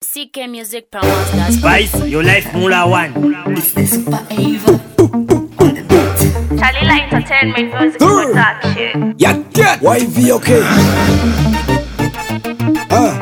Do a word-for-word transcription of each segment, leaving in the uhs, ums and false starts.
C K Music Promos. Spice, your life Mula One. It's the Super Ava on the beat. Chalila Entertainment Music Production. Yeah, get Y V, okay. Uh,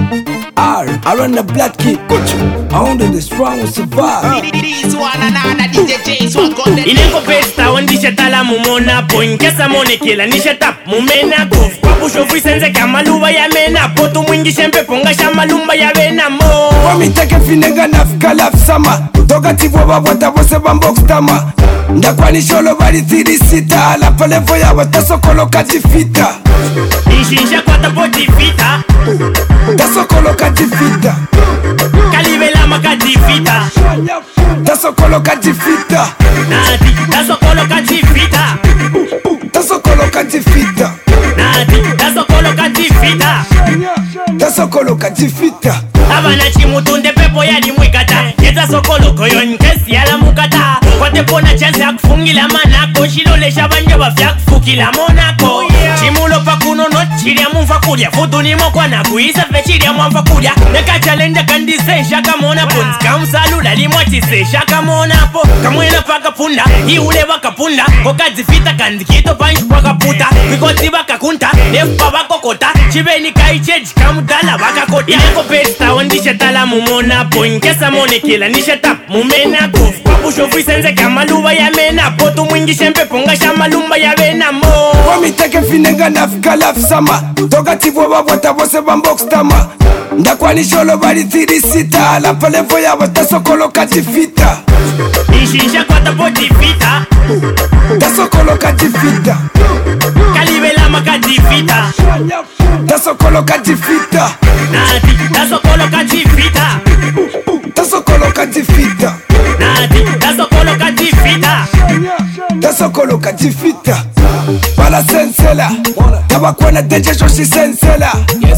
R, I run the black kid. I only the strong will survive. This one and another D J J, so I got the Ineko pesta ondisha tala mumona po inkesa mone kila nisha tap mumena ko Papusho frisenze kama luva ya mena Poto mwingi shempe ponga shama lumba ya vena mo Wamiteke finega nafika lafsama Toka tivo wabwata wose bambokstama Ndakwani sholo bari thiri sita La palevo ya watasokolo katifita Ishinsha kwa tapo tifita Tasokolo katifita Kalivela maka tifita Tasokolo katifita Nati, tasokolo katifita Tasokolo katifita Nati, tasokolo katifita Tasokolo katifita Abana chimutunde pepo ya di mwikata Yeta sokolo koyo nkesi ya la mukata Kwa tepo na chance ya kufungila manako Shilole shabanje bafya kufukila monako Chimulo pa kuno no chiri ya mumfa kudia Futu ni mokwa na kuisa fe chiri ya mumfa kudia Neka challenge kandise shaka mona Ponzi kamsalula li mwachise shaka mona po Kamwena paka punda, hi ule baka punda Koka zifita kanzikito panch paka puta Wikoti baka kunta, nefupa bako kota Chibeni kaicheji kamutala baka kota Ineko pesta ondisha tala mumona po Inkesa mone kila nisha tap mumena ko Papusho frisenze kama luva ya mena Poto mwingi shempe ponga shama lumba ya vena mo Wamiteke finega nafika lafsama Toka tivo wabwata wose bambokstama Ndakwani sholo bari thiri sita La palevo ya watasokolo katifita Ishinsha kwa tapo tifita Tasokolo katifita Kalivela maka tifita Tasokolo katifita Nati, tasokolo katifita Tasokolo katifita Nati, tasokolo katifita Tasokolo katifita Bala sensela Tabakwana deje shoshi sensela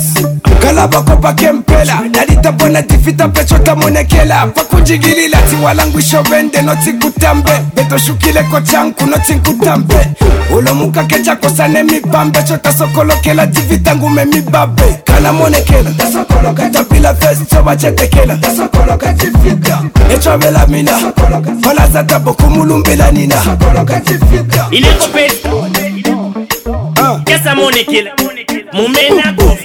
Kalaba kopa kempela Dalita bona tifita pecho tamonekela Pakujigilila tiwalangu shobende Noti kutambe Beto shukile kochanku noti kutambe Ulo muka kecha kosane mipambe Chota sokolo kela tifita ngume mibabe Kana monekela Tasokolo katapila fest Choba chetekela Tasokolo katifita Echo vela mina Bala zata boku mulumbila nina Tasokolo katifita Ineko pesta Kesa mone kila Mumena ko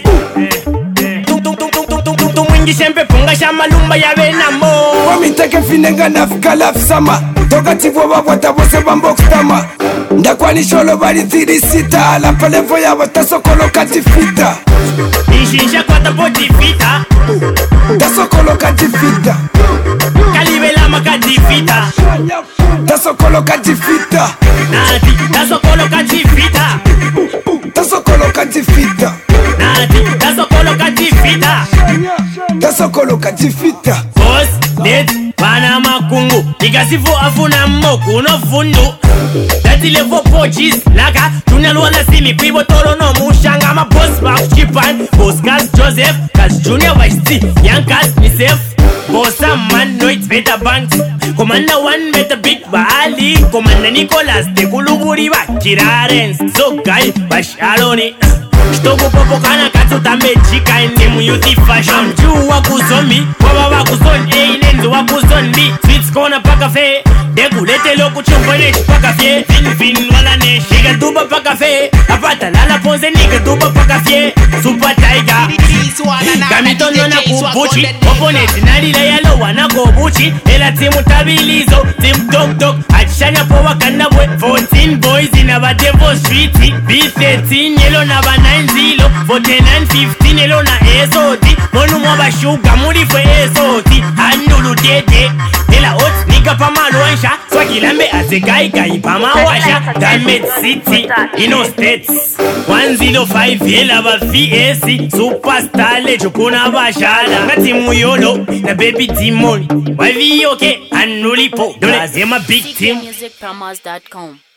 Tung mwingi shempe ponga shama lumba ya vena mo Wamiteke finega nafika lafsama Toka tivo wabwata wose bambokstama Ndakwani sholo bari thiri sita La palevo ya watasokolo katifita Ishinsha kwa tapo tifita Tasokolo katifita Kalivela maka tifita Tasokolo katifita Nati, tasokolo katifita Tasokolo katifita Nati, tasokolo katifita Tasokolo katifita Boss, let, bana makungu Ikasifu afuna moku no fundu Dati levo pochis, laka Tunalwala simi pibo tolo no mushanga Ma boss back chipan Boss Kaz Joseph Kaz Junior Vice T Young Kaz Nisef Bossa man no it's better banks Commander one better big Bali Commander Nicolas de kuluburi ba Kirarens So guy Bashaloni Shtogo popo kana katsu tambe chika ende mu youth fashion Juu wakuzombi Waba wakuzon A lenzi wakuzon B Sweets kona paka fe Degu lete loku chumbo nechi paka fye Fin fin wala neshi Nigga duba paka fe Apata lala ponze nigga duba paka fye Super Tiger This one and Kamitono na another D J J, so I got kubuchi the Opponent nalila yalo wana kubuchi Ela timu tabilizo Team Tok Tok Achishanya po wakanda bwe fourteen boys ina ba Devo Street B thirteen yelo na ba nine zero forty-nine fifteen yelo na S O T Monu mwa ba shuga muri fwe S O T Handulu dede Ela hot nigga pa malwansha Swakilambe ase gai gai pa mawasha Damet City Ino States one oh five yela ba V A C Superstar lejo kuna ba shala Ngati muyolo na baby Timon Y V okay Anulipo Dole zema big team C K Music Promos dot com